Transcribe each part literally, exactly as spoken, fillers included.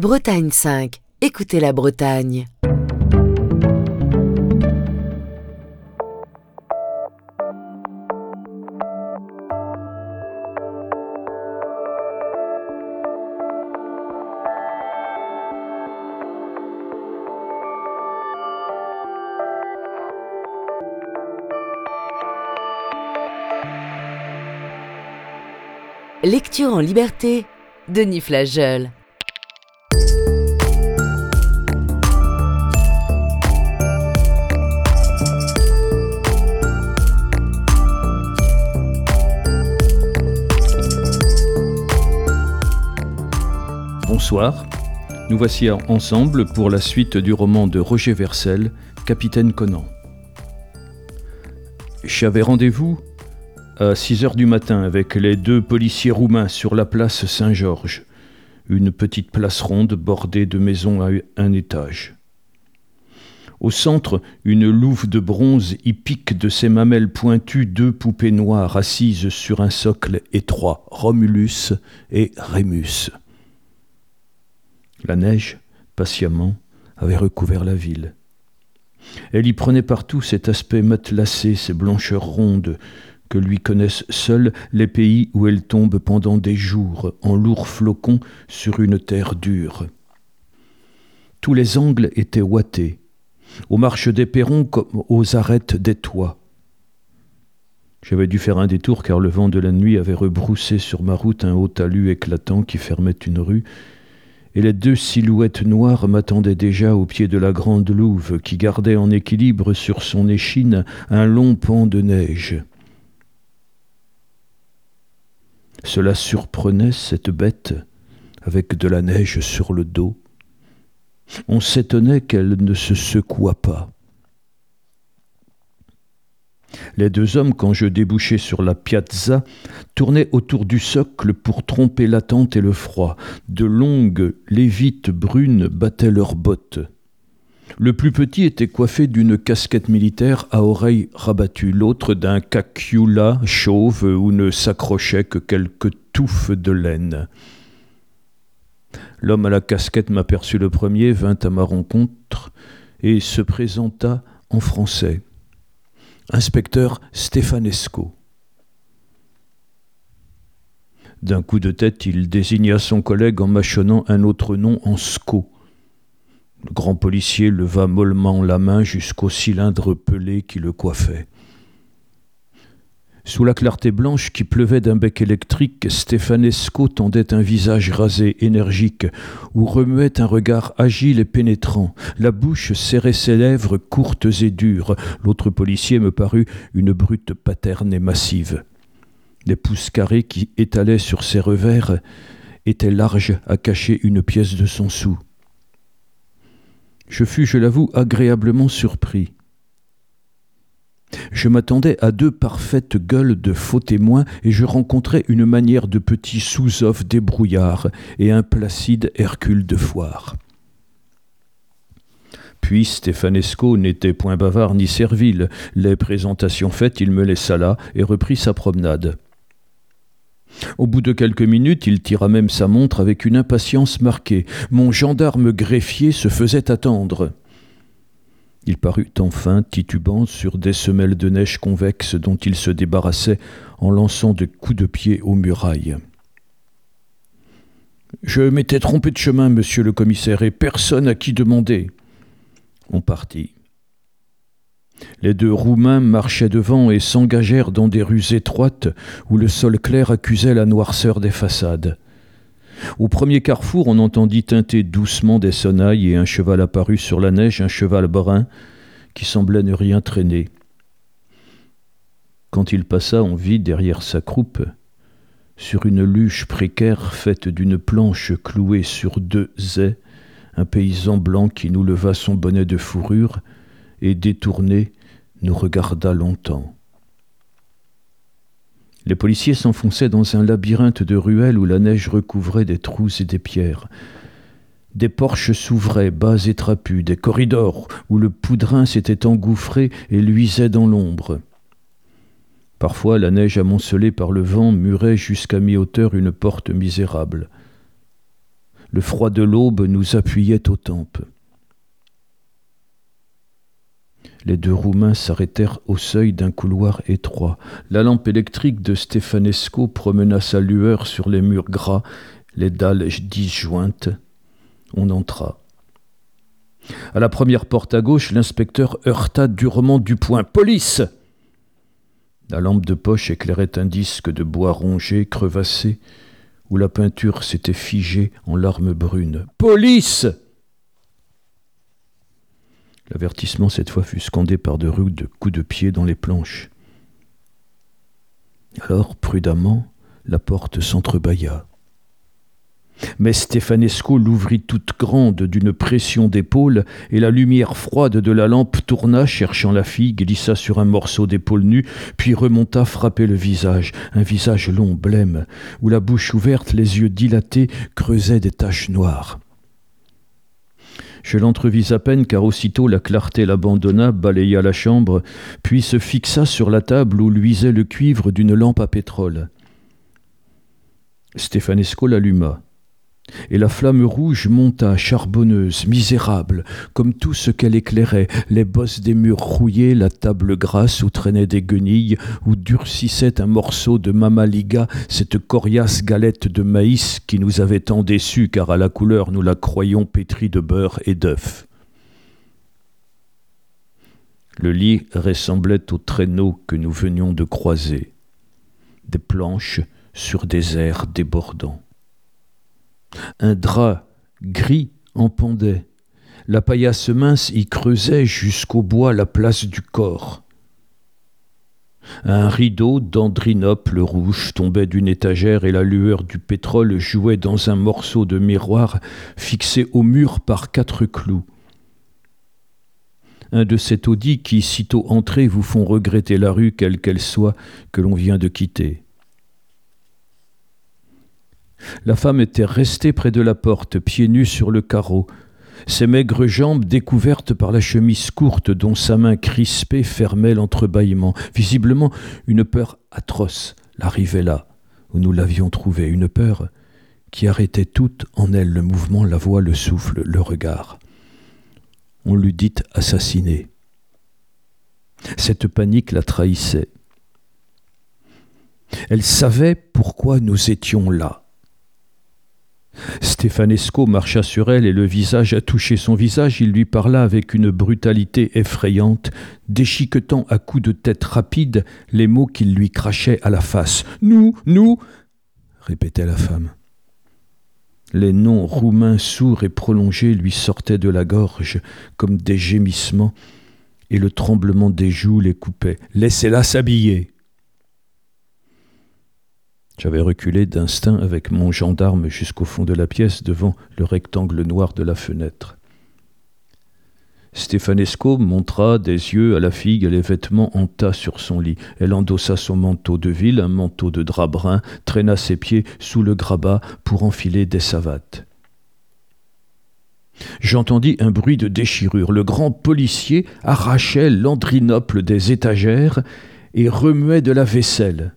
Bretagne cinq. Écoutez la Bretagne. Lecture en liberté, Denis Flageol. Bonsoir, nous voici ensemble pour la suite du roman de Roger Vercel, Capitaine Conan. J'avais rendez-vous à six heures du matin avec les deux policiers roumains sur la place Saint-Georges, une petite place ronde bordée de maisons à un étage. Au centre, une louve de bronze y pique de ses mamelles pointues deux poupées noires assises sur un socle étroit, Romulus et Rémus. La neige, patiemment, avait recouvert la ville. Elle y prenait partout cet aspect matelassé, ces blancheurs rondes, que lui connaissent seuls les pays où elle tombe pendant des jours, en lourds flocons sur une terre dure. Tous les angles étaient ouatés, aux marches des perrons comme aux arêtes des toits. J'avais dû faire un détour car le vent de la nuit avait rebroussé sur ma route un haut talus éclatant qui fermait une rue, et les deux silhouettes noires m'attendaient déjà au pied de la grande louve qui gardait en équilibre sur son échine un long pan de neige. Cela surprenait cette bête, avec de la neige sur le dos. On s'étonnait qu'elle ne se secouât pas. Les deux hommes, quand je débouchai sur la piazza, tournaient autour du socle pour tromper l'attente et le froid. De longues lévites brunes battaient leurs bottes. Le plus petit était coiffé d'une casquette militaire à oreilles rabattues, l'autre d'un caciula chauve où ne s'accrochaient que quelques touffes de laine. L'homme à la casquette m'aperçut le premier, vint à ma rencontre et se présenta en français. Inspecteur Stefanesco. D'un coup de tête, il désigna son collègue en mâchonnant un autre nom en sco. Le grand policier leva mollement la main jusqu'au cylindre pelé qui le coiffait. Sous la clarté blanche qui pleuvait d'un bec électrique, Stefanesco tendait un visage rasé, énergique, où remuait un regard agile et pénétrant. La bouche serrait ses lèvres courtes et dures. L'autre policier me parut une brute paterne et massive. Les pouces carrés qui étalaient sur ses revers étaient larges à cacher une pièce de son sou. Je fus, je l'avoue, agréablement surpris. Je m'attendais à deux parfaites gueules de faux témoins et je rencontrais une manière de petit sous-off débrouillard et un placide Hercule de foire. Puis Stefanesco n'était point bavard ni servile. Les présentations faites, il me laissa là et reprit sa promenade. Au bout de quelques minutes, il tira même sa montre avec une impatience marquée. Mon gendarme greffier se faisait attendre. Il parut enfin titubant sur des semelles de neige convexes dont il se débarrassait en lançant des coups de pied aux murailles. « Je m'étais trompé de chemin, monsieur le commissaire, et personne à qui demander. » On partit. Les deux Roumains marchaient devant et s'engagèrent dans des rues étroites où le sol clair accusait la noirceur des façades. Au premier carrefour, on entendit tinter doucement des sonnailles et un cheval apparut sur la neige, un cheval brun qui semblait ne rien traîner. Quand il passa, on vit derrière sa croupe, sur une luche précaire faite d'une planche clouée sur deux ais, un paysan blanc qui nous leva son bonnet de fourrure et détourné, nous regarda longtemps. Les policiers s'enfonçaient dans un labyrinthe de ruelles où la neige recouvrait des trous et des pierres. Des porches s'ouvraient, bas et trapus, des corridors où le poudrin s'était engouffré et luisait dans l'ombre. Parfois, la neige amoncelée par le vent murait jusqu'à mi-hauteur une porte misérable. Le froid de l'aube nous appuyait aux tempes. Les deux Roumains s'arrêtèrent au seuil d'un couloir étroit. La lampe électrique de Stefanesco promena sa lueur sur les murs gras, les dalles disjointes. On entra. À la première porte à gauche, l'inspecteur heurta durement du poing. « Police !» La lampe de poche éclairait un disque de bois rongé, crevassé, où la peinture s'était figée en larmes brunes. « Police !» L'avertissement, cette fois, fut scandé par de rudes coups de pied dans les planches. Alors, prudemment, la porte s'entrebâilla. Mais Stefanesco l'ouvrit toute grande d'une pression d'épaule, et la lumière froide de la lampe tourna, cherchant la fille, glissa sur un morceau d'épaule nue, puis remonta frapper le visage, un visage long, blême, où la bouche ouverte, les yeux dilatés, creusaient des taches noires. Je l'entrevis à peine, car aussitôt la clarté l'abandonna, balaya la chambre, puis se fixa sur la table où luisait le cuivre d'une lampe à pétrole. Stefanesco l'alluma, et la flamme rouge monta, charbonneuse, misérable, comme tout ce qu'elle éclairait, les bosses des murs rouillés, la table grasse où traînaient des guenilles, où durcissait un morceau de mamaliga, cette coriace galette de maïs qui nous avait tant déçus, car à la couleur nous la croyions pétrie de beurre et d'œufs. Le lit ressemblait au traîneau que nous venions de croiser, des planches sur des airs débordants. Un drap gris en pendait. La paillasse mince y creusait jusqu'au bois la place du corps. Un rideau d'andrinople rouge tombait d'une étagère et la lueur du pétrole jouait dans un morceau de miroir fixé au mur par quatre clous. Un de ces taudis qui, sitôt entrés, vous font regretter la rue, quelle qu'elle soit, que l'on vient de quitter. La femme était restée près de la porte, pieds nus sur le carreau, ses maigres jambes découvertes par la chemise courte dont sa main crispée fermait l'entrebâillement. Visiblement, une peur atroce l'arrivait là, où nous l'avions trouvée, une peur qui arrêtait tout en elle, le mouvement, la voix, le souffle, le regard. On l'eût dit assassinée. Cette panique la trahissait. Elle savait pourquoi nous étions là. Stefanesco marcha sur elle et le visage a touché son visage. Il lui parla avec une brutalité effrayante, déchiquetant à coups de tête rapides les mots qu'il lui crachait à la face. « Nous, nous !» répétait la femme. Les noms roumains sourds et prolongés lui sortaient de la gorge comme des gémissements, et le tremblement des joues les coupait. « Laissez-la s'habiller !» J'avais reculé d'instinct avec mon gendarme jusqu'au fond de la pièce, devant le rectangle noir de la fenêtre. Stefanesco montra des yeux à la fille les vêtements en tas sur son lit. Elle endossa son manteau de ville, un manteau de drap brun, traîna ses pieds sous le grabat pour enfiler des savates. J'entendis un bruit de déchirure. Le grand policier arrachait l'andrinople des étagères et remuait de la vaisselle.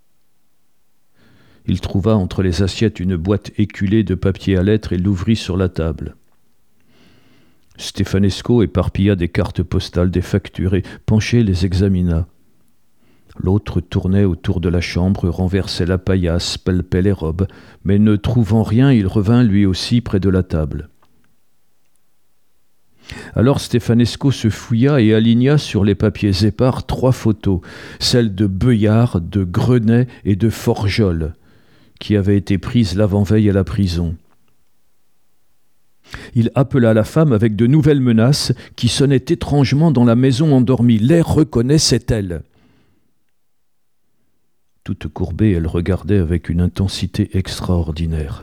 Il trouva entre les assiettes une boîte éculée de papier à lettres et l'ouvrit sur la table. Stefanesco éparpilla des cartes postales, des factures et, penché, les examina. L'autre tournait autour de la chambre, renversait la paillasse, palpait les robes, mais ne trouvant rien, il revint lui aussi près de la table. Alors Stefanesco se fouilla et aligna sur les papiers épars trois photos, celles de Beuillard, de Grenet et de Forgeol, qui avaient été prises l'avant-veille à la prison. Il appela la femme avec de nouvelles menaces qui sonnaient étrangement dans la maison endormie. Les reconnaissait-elle ? Toute courbée, elle regardait avec une intensité extraordinaire.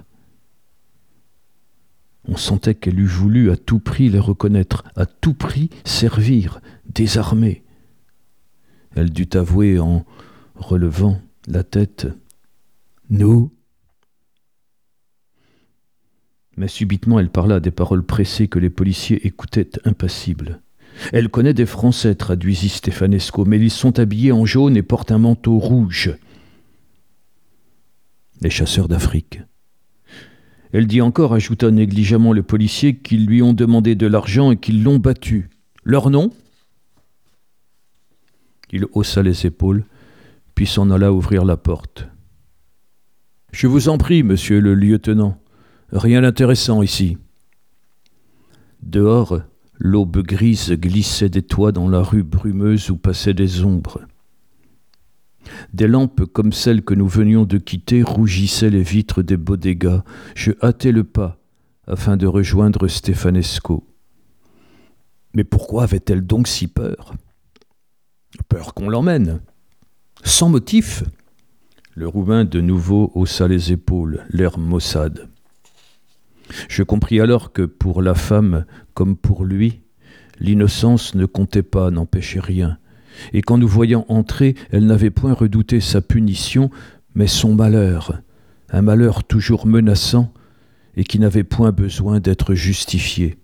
On sentait qu'elle eût voulu à tout prix les reconnaître, à tout prix servir, désarmer. Elle dut avouer en relevant la tête « Nous ?» Mais subitement, elle parla des paroles pressées que les policiers écoutaient impassibles. « Elle connaît des Français, traduisit Stefanesco, mais ils sont habillés en jaune et portent un manteau rouge. » Les chasseurs d'Afrique. Elle dit encore, ajouta négligemment le policier, qu'ils lui ont demandé de l'argent et qu'ils l'ont battu. Leur nom ? Il haussa les épaules, puis s'en alla ouvrir la porte. « Je vous en prie, monsieur le lieutenant. Rien d'intéressant ici. » Dehors, l'aube grise glissait des toits dans la rue brumeuse où passaient des ombres. Des lampes comme celles que nous venions de quitter rougissaient les vitres des bodegas. Je hâtai le pas afin de rejoindre Stefanesco. Mais pourquoi avait-elle donc si peur ? Peur qu'on l'emmène. Sans motif. Le Roumain de nouveau haussa les épaules, l'air maussade. Je compris alors que pour la femme, comme pour lui, l'innocence ne comptait pas, n'empêchait rien. Et qu'en nous voyant entrer, elle n'avait point redouté sa punition, mais son malheur, un malheur toujours menaçant et qui n'avait point besoin d'être justifié.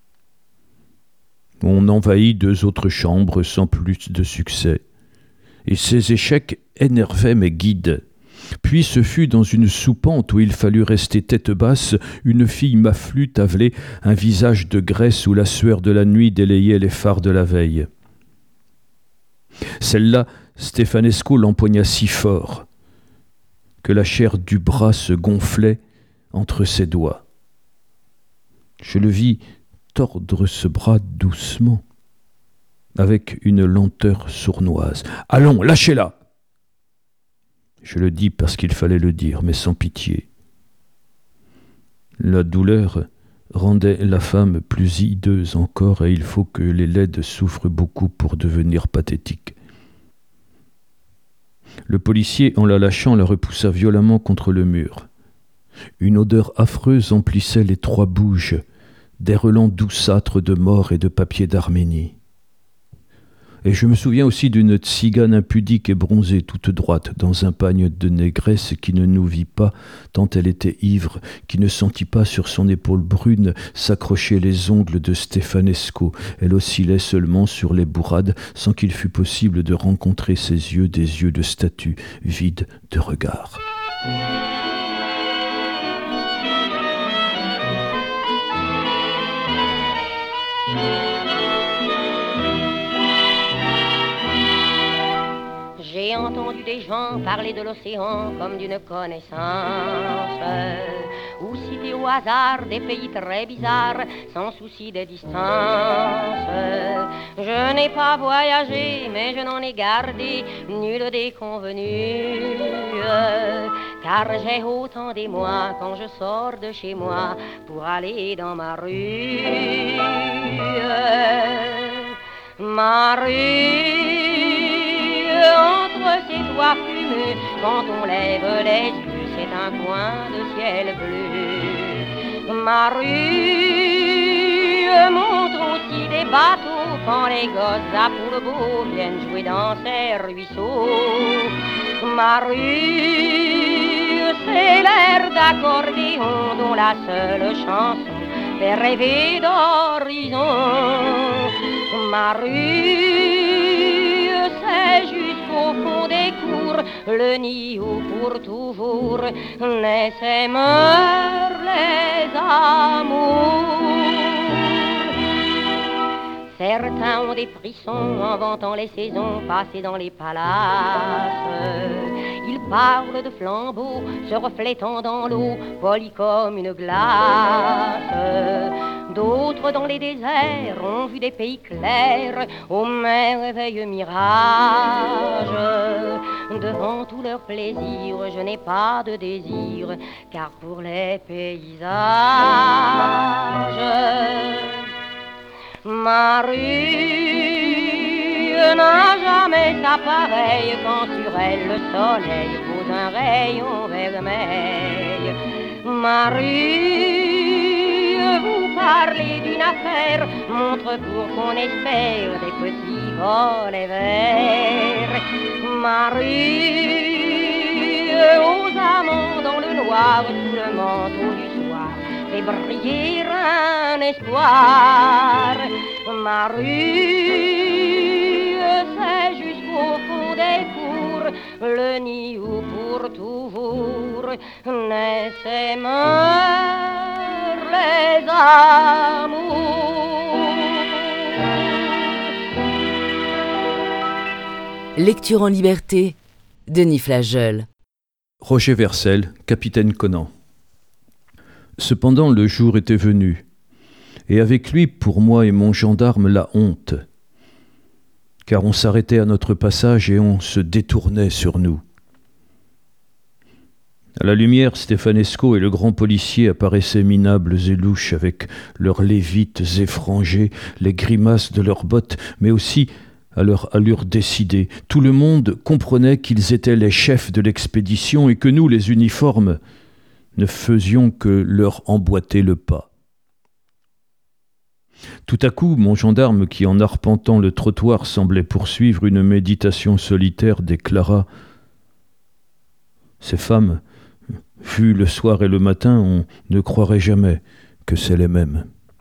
On envahit deux autres chambres sans plus de succès, et ces échecs énervaient mes guides. Puis ce fut dans une soupente où il fallut rester tête basse, une fille m'afflut tavelée, un visage de graisse où la sueur de la nuit délayait les phares de la veille. Celle-là, Stefanesco l'empoigna si fort que la chair du bras se gonflait entre ses doigts. Je le vis tordre ce bras doucement, avec une lenteur sournoise. « Allons, lâchez-la !» Je le dis parce qu'il fallait le dire, mais sans pitié. La douleur rendait la femme plus hideuse encore, et il faut que les laides souffrent beaucoup pour devenir pathétiques. Le policier, en la lâchant, la repoussa violemment contre le mur. Une odeur affreuse emplissait les trois bouges, des relents douceâtres de mort et de papier d'Arménie. Et je me souviens aussi d'une tzigane impudique et bronzée, toute droite, dans un pagne de négresse qui ne nous vit pas, tant elle était ivre, qui ne sentit pas sur son épaule brune s'accrocher les ongles de Stefanesco. Elle oscillait seulement sur les bourrades, sans qu'il fût possible de rencontrer ses yeux des yeux de statue, vides de regard. J'ai entendu des gens parler de l'océan comme d'une connaissance, ou citer au hasard des pays très bizarres sans souci des distances. Je n'ai pas voyagé, mais je n'en ai gardé nul déconvenu, car j'ai autant d'émoi quand je sors de chez moi pour aller dans ma rue. Ma rue, entre ces toits fumeux, quand on lève les yeux, c'est un coin de ciel bleu. Ma rue montre aussi des bateaux quand les gosses à Pourbeau viennent jouer dans ces ruisseaux. Ma rue, c'est l'air d'accordéon dont la seule chanson fait rêver d'horizon. Ma rue, c'est jusqu'au fond des cours le nid où pour toujours naissent et meurent les amours. Certains ont des frissons en vantant les saisons passées dans les palaces. Ils parlent de flambeaux se reflétant dans l'eau, polis comme une glace. D'autres dans les déserts ont vu des pays clairs aux merveilleux mirages. Devant tout leur plaisir, je n'ai pas de désir, car pour les paysages, ma rue n'a jamais sa pareille quand sur elle le soleil pose un rayon vermeil. Ma rue, vous parlez d'une affaire, montre pour qu'on espère des petits volets verts. Ma rue, aux amants dans le noir, sous le manteau du soir, fait briller un espoir. Ma rue, c'est jusqu'au fond des cours le nid où pour pour toujours, naissent et meurent les amours. Lecture en liberté, Denis Flageol. Roger Vercel, capitaine Conan. Cependant le jour était venu, et avec lui, pour moi et mon gendarme, la honte, car on s'arrêtait à notre passage et on se détournait sur nous. À la lumière, Stéphanesco et le grand policier apparaissaient minables et louches avec leurs lévites effrangés, les grimaces de leurs bottes, mais aussi à leur allure décidée. Tout le monde comprenait qu'ils étaient les chefs de l'expédition et que nous, les uniformes, ne faisions que leur emboîter le pas. Tout à coup, mon gendarme, qui en arpentant le trottoir semblait poursuivre une méditation solitaire, déclara « Ces femmes, vues le soir et le matin, on ne croirait jamais que c'est les mêmes. »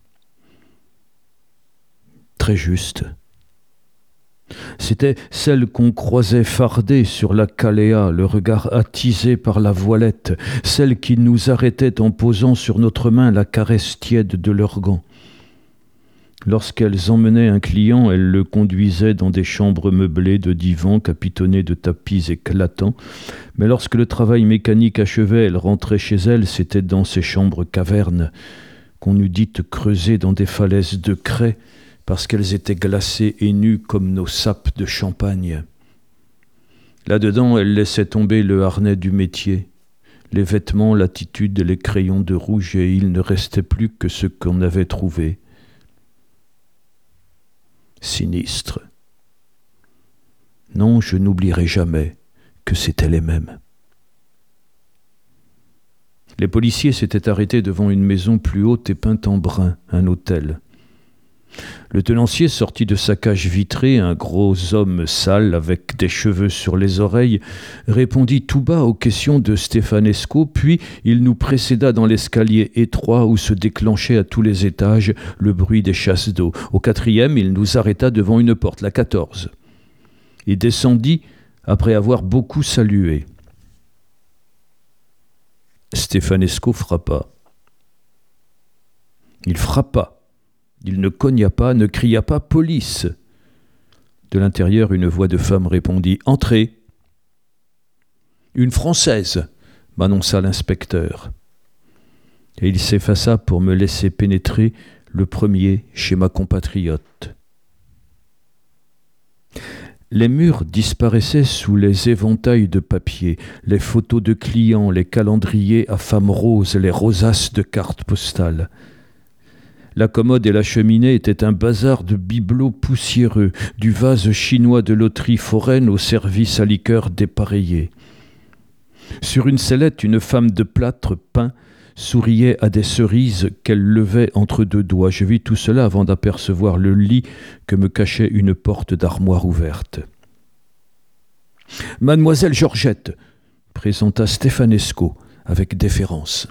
Très juste. C'étaient celles qu'on croisait fardées sur la caléa, le regard attisé par la voilette, celles qui nous arrêtaient en posant sur notre main la caresse tiède de leurs gants. Lorsqu'elles emmenaient un client, elles le conduisaient dans des chambres meublées de divans capitonnés de tapis éclatants, mais lorsque le travail mécanique achevait, elles rentraient chez elles, c'était dans ces chambres cavernes, qu'on eût dites creusées dans des falaises de craie, parce qu'elles étaient glacées et nues comme nos sapes de champagne. Là-dedans, elles laissaient tomber le harnais du métier, les vêtements, l'attitude, les crayons de rouge, et il ne restait plus que ce qu'on avait trouvé. Sinistre. Non, je n'oublierai jamais que c'étaient les mêmes. Les policiers s'étaient arrêtés devant une maison plus haute et peinte en brun, un hôtel. Le tenancier sortit de sa cage vitrée, un gros homme sale avec des cheveux sur les oreilles, répondit tout bas aux questions de Stéphanesco, puis il nous précéda dans l'escalier étroit où se déclenchait à tous les étages le bruit des chasses d'eau. Au quatrième, il nous arrêta devant une porte, la quatorze. Il descendit après avoir beaucoup salué. Stéphanesco frappa. Il frappa. Il ne cogna pas, ne cria pas « Police !» De l'intérieur, une voix de femme répondit « Entrez !» « Une Française !» m'annonça l'inspecteur. Et il s'effaça pour me laisser pénétrer le premier chez ma compatriote. Les murs disparaissaient sous les éventails de papier, les photos de clients, les calendriers à femmes roses, les rosaces de cartes postales. La commode et la cheminée étaient un bazar de bibelots poussiéreux, du vase chinois de loterie foraine au service à liqueur dépareillé. Sur une sellette, une femme de plâtre peint souriait à des cerises qu'elle levait entre deux doigts. Je vis tout cela avant d'apercevoir le lit que me cachait une porte d'armoire ouverte. « Mademoiselle Georgette !» présenta Stéphanesco avec déférence.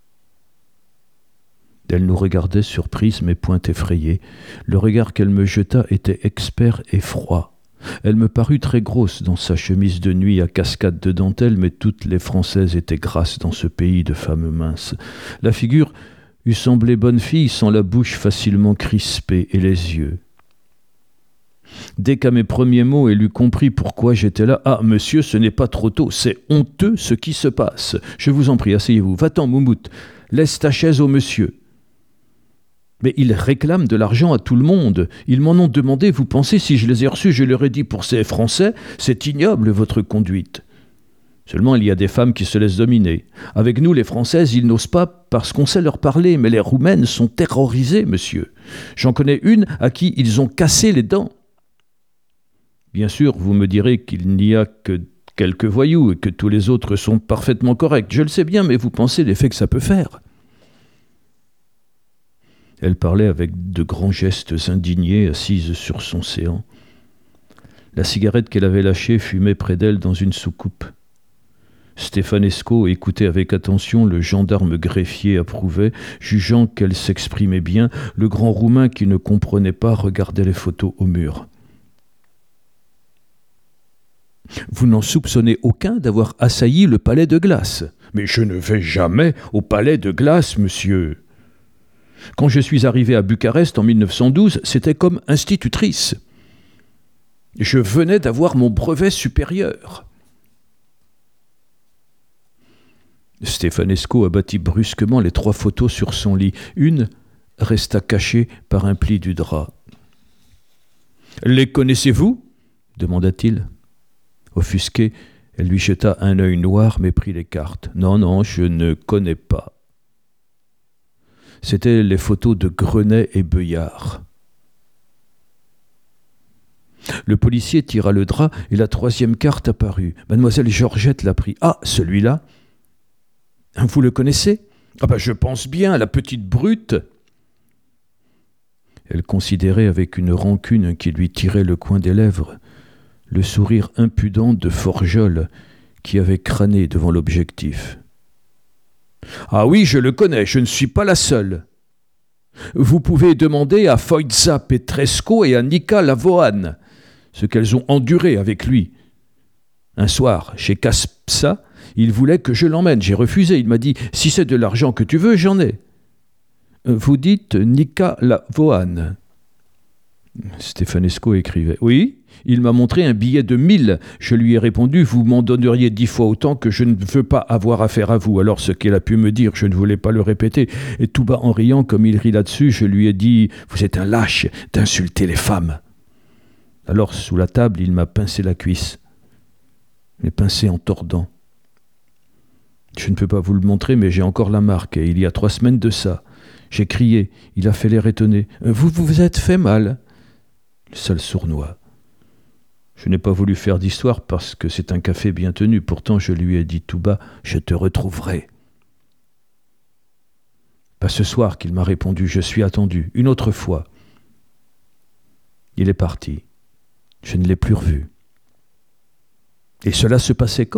Elle nous regardait surprise mais point effrayée. Le regard qu'elle me jeta était expert et froid. Elle me parut très grosse dans sa chemise de nuit à cascade de dentelle, mais toutes les Françaises étaient grasses dans ce pays de femmes minces. La figure eût semblé bonne fille sans la bouche facilement crispée et les yeux. Dès qu'à mes premiers mots, elle eut compris pourquoi j'étais là. « Ah, monsieur, ce n'est pas trop tôt, c'est honteux ce qui se passe. Je vous en prie, asseyez-vous. Va-t'en, Moumout, laisse ta chaise au monsieur. » Mais ils réclament de l'argent à tout le monde. Ils m'en ont demandé, vous pensez, si je les ai reçus, je leur ai dit pour ces Français, c'est ignoble votre conduite. Seulement, il y a des femmes qui se laissent dominer. Avec nous, les Françaises, ils n'osent pas parce qu'on sait leur parler, mais les Roumaines sont terrorisées, monsieur. J'en connais une à qui ils ont cassé les dents. Bien sûr, vous me direz qu'il n'y a que quelques voyous et que tous les autres sont parfaitement corrects. Je le sais bien, mais vous pensez l'effet que ça peut faire. Elle parlait avec de grands gestes indignés, assise sur son séant. La cigarette qu'elle avait lâchée fumait près d'elle dans une soucoupe. Stéphanesco écoutait avec attention, le gendarme greffier approuvait, jugeant qu'elle s'exprimait bien, le grand Roumain qui ne comprenait pas regardait les photos au mur. Vous n'en soupçonnez aucun d'avoir assailli le palais de glace. Mais je ne vais jamais au palais de glace, monsieur. Quand je suis arrivé à Bucarest en mille neuf cent douze, c'était comme institutrice. Je venais d'avoir mon brevet supérieur. Stefanesco abattit brusquement les trois photos sur son lit. Une resta cachée par un pli du drap. « Les connaissez-vous » demanda-t-il. Offusqué, elle lui jeta un œil noir mais prit les cartes. « Non, non, je ne connais pas. » C'étaient les photos de Grenet et Beuillard. Le policier tira le drap et la troisième carte apparut. Mademoiselle Georgette la prit. « Ah, celui-là ? Vous le connaissez ? » ?»« Ah ben, je pense bien, la petite brute !» Elle considérait avec une rancune qui lui tirait le coin des lèvres le sourire impudent de Forgeol qui avait crâné devant l'objectif. « Ah oui, je le connais, je ne suis pas la seule. Vous pouvez demander à Foïtza Petresco et à Nika Lavoan ce qu'elles ont enduré avec lui. Un soir, chez Caspsa, il voulait que je l'emmène. J'ai refusé. Il m'a dit « Si c'est de l'argent que tu veux, j'en ai. » Vous dites Nika Lavoan. Stefanesco écrivait. « Oui, il m'a montré un billet de mille. Je lui ai répondu « Vous m'en donneriez dix fois autant que je ne veux pas avoir affaire à vous. » Alors ce qu'elle a pu me dire, je ne voulais pas le répéter. Et tout bas en riant, comme il rit là-dessus, je lui ai dit « Vous êtes un lâche d'insulter les femmes. » Alors sous la table, il m'a pincé la cuisse. Mais pincé en tordant. Je ne peux pas vous le montrer, mais j'ai encore la marque. Et il y a trois semaines de ça. J'ai crié. Il a fait l'air étonné. « Vous vous êtes fait mal ?» Le sale sournois. Je n'ai pas voulu faire d'histoire parce que c'est un café bien tenu. Pourtant, je lui ai dit tout bas « Je te retrouverai. » Pas ce soir qu'il m'a répondu « Je suis attendu. » Une autre fois. Il est parti. Je ne l'ai plus revu. Et cela se passait quand ?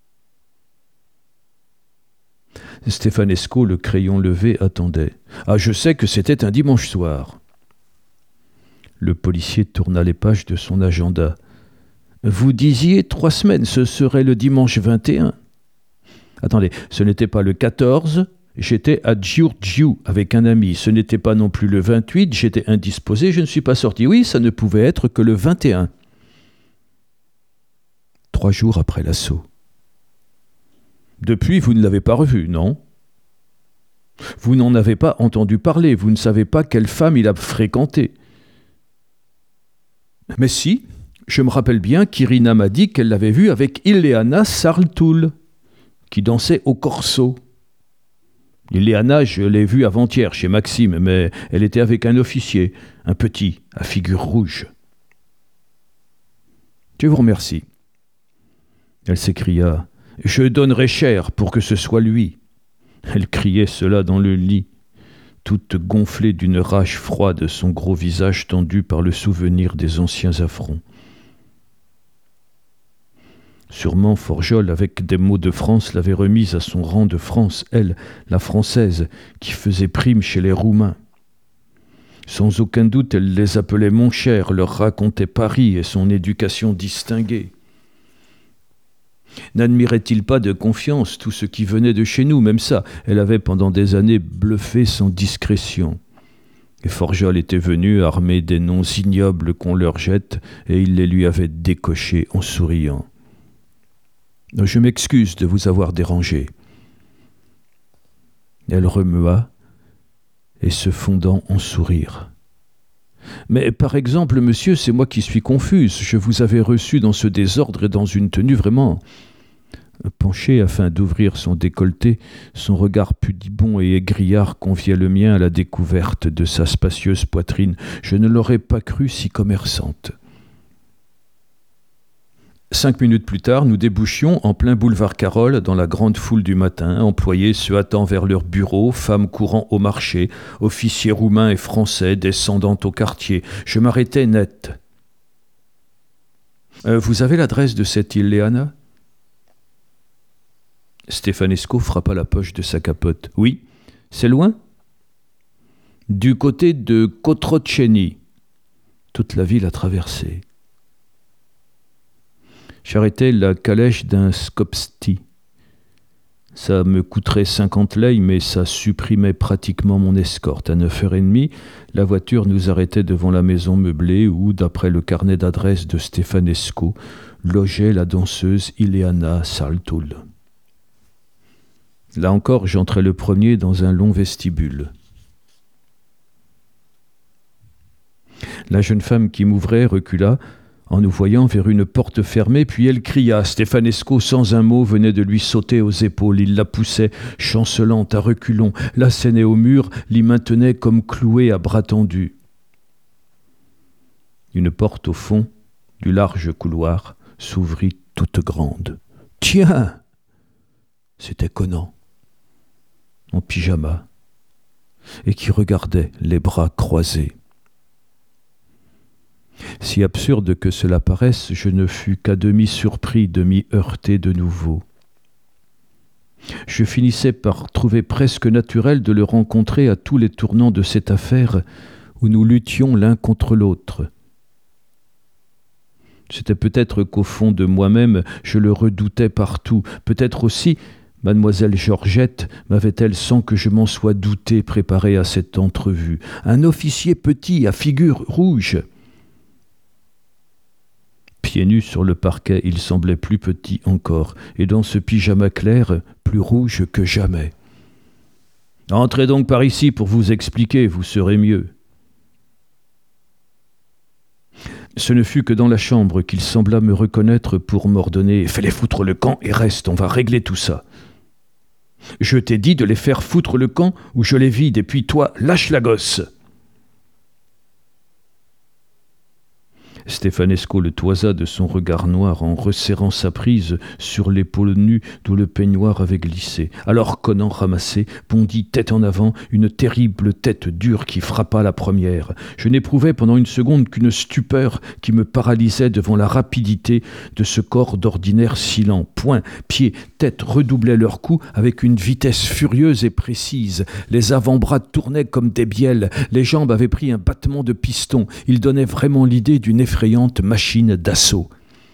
Stefanesco, le crayon levé, attendait. « Ah, je sais que c'était un dimanche soir. » Le policier tourna les pages de son agenda. « Vous disiez trois semaines, ce serait le dimanche vingt et un. » Attendez, ce n'était pas le quatorze, j'étais à Giurgiu avec un ami. Ce n'était pas non plus le vingt-huit, j'étais indisposé, je ne suis pas sorti. Oui, ça ne pouvait être que le vingt et un. Trois jours après l'assaut. Depuis, vous ne l'avez pas revu, non ? Vous n'en avez pas entendu parler, vous ne savez pas quelle femme il a fréquentée. Mais si, je me rappelle bien qu'Irina m'a dit qu'elle l'avait vu avec Ileana Sarltoul, qui dansait au corso. Ileana, je l'ai vue avant-hier chez Maxime, mais elle était avec un officier, un petit, à figure rouge. Je vous remercie. Elle s'écria « Je donnerai cher pour que ce soit lui. » Elle criait cela dans le lit, toute gonflée d'une rage froide, son gros visage tendu par le souvenir des anciens affronts. Sûrement Forgeol, avec des mots de France, l'avait remise à son rang de France, elle, la Française, qui faisait prime chez les Roumains. Sans aucun doute, elle les appelait mon cher, leur racontait Paris et son éducation distinguée. N'admirait-il pas de confiance tout ce qui venait de chez nous, même ça, elle avait pendant des années bluffé sans discrétion. Et Forgeol était venu armé des noms ignobles qu'on leur jette, et il les lui avait décochés en souriant. « Je m'excuse de vous avoir dérangé. » Elle remua, et se fondant en sourire. « Mais par exemple, monsieur, c'est moi qui suis confuse. Je vous avais reçu dans ce désordre et dans une tenue vraiment... » Penché afin d'ouvrir son décolleté, son regard pudibond et aigriard confiait le mien à la découverte de sa spacieuse poitrine. Je ne l'aurais pas crue si commerçante. Cinq minutes plus tard, nous débouchions en plein boulevard Carole dans la grande foule du matin, employés se hâtant vers leur bureau, femmes courant au marché, officiers roumains et français descendant au quartier. Je m'arrêtais net. Euh, « Vous avez l'adresse de cette Ileana ?» Stefanesco frappa la poche de sa capote. « Oui, c'est loin ?»« Du côté de Cotroceni. » Toute la ville a traversé. J'arrêtais la calèche d'un Skopsti. Ça me coûterait cinquante lei, mais ça supprimait pratiquement mon escorte. À neuf heures trente, la voiture nous arrêtait devant la maison meublée où, d'après le carnet d'adresse de Stefanesco, logeait la danseuse Ileana Saltul. Là encore, j'entrais le premier dans un long vestibule. La jeune femme qui m'ouvrait recula, en nous voyant vers une porte fermée, puis elle cria. Stefanesco, sans un mot, venait de lui sauter aux épaules. Il la poussait, chancelante, à reculons, l'assénait au mur, l'y maintenait comme clouée à bras tendus. Une porte au fond du large couloir s'ouvrit toute grande. « Tiens !» C'était Conan, en pyjama, et qui regardait les bras croisés. Si absurde que cela paraisse, je ne fus qu'à demi surpris de m'y heurter de nouveau. Je finissais par trouver presque naturel de le rencontrer à tous les tournants de cette affaire où nous luttions l'un contre l'autre. C'était peut-être qu'au fond de moi-même, je le redoutais partout. Peut-être aussi, mademoiselle Georgette m'avait-elle, sans que je m'en sois douté, préparé à cette entrevue. Un officier petit, à figure rouge. Pieds nus sur le parquet, il semblait plus petit encore, et dans ce pyjama clair, plus rouge que jamais. « Entrez donc par ici pour vous expliquer, vous serez mieux. » Ce ne fut que dans la chambre qu'il sembla me reconnaître pour m'ordonner « Fais-les foutre le camp et reste, on va régler tout ça. » « Je t'ai dit de les faire foutre le camp ou je les vide, et puis toi, lâche la gosse !» Stefanesco le toisa de son regard noir en resserrant sa prise sur l'épaule nue d'où le peignoir avait glissé. Alors Conan, ramassé, bondit tête en avant, une terrible tête dure qui frappa la première. Je n'éprouvais pendant une seconde qu'une stupeur qui me paralysait devant la rapidité de ce corps d'ordinaire si lent. Poings, pieds, tête redoublaient leurs coups avec une vitesse furieuse et précise. Les avant-bras tournaient comme des bielles, les jambes avaient pris un battement de piston. Ils donnaient vraiment l'idée d'une effrayante machine d'assaut.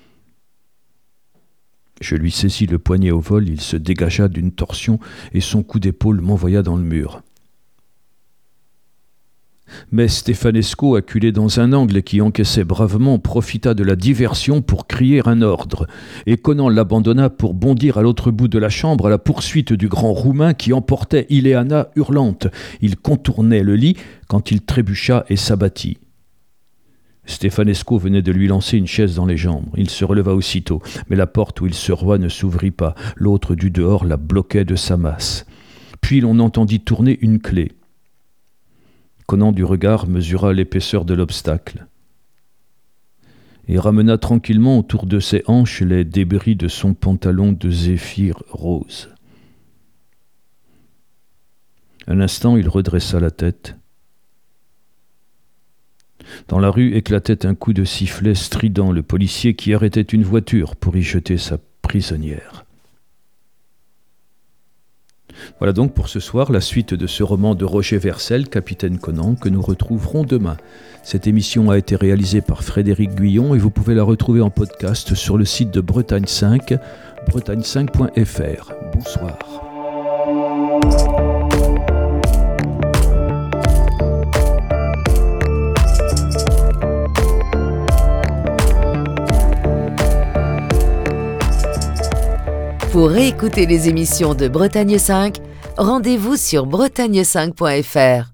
Je lui saisis le poignet au vol, il se dégagea d'une torsion et son coup d'épaule m'envoya dans le mur. Mais Stefanesco, acculé dans un angle et qui encaissait bravement, profita de la diversion pour crier un ordre, et Conan l'abandonna pour bondir à l'autre bout de la chambre à la poursuite du grand Roumain qui emportait Ileana hurlante. Il contournait le lit quand il trébucha et s'abattit. Stefanesco venait de lui lancer une chaise dans les jambes. Il se releva aussitôt, mais la porte où il se rua ne s'ouvrit pas. L'autre du dehors la bloquait de sa masse. Puis l'on entendit tourner une clé. Conan du regard mesura l'épaisseur de l'obstacle et ramena tranquillement autour de ses hanches les débris de son pantalon de zéphyr rose. Un instant, il redressa la tête. Dans la rue éclatait un coup de sifflet strident, le policier qui arrêtait une voiture pour y jeter sa prisonnière. Voilà donc pour ce soir la suite de ce roman de Roger Vercel, Capitaine Conan, que nous retrouverons demain. Cette émission a été réalisée par Frédéric Guyon et vous pouvez la retrouver en podcast sur le site de Bretagne cinq, bretagne cinq point f r. Bonsoir. Pour réécouter les émissions de Bretagne cinq, rendez-vous sur bretagne cinq point f r.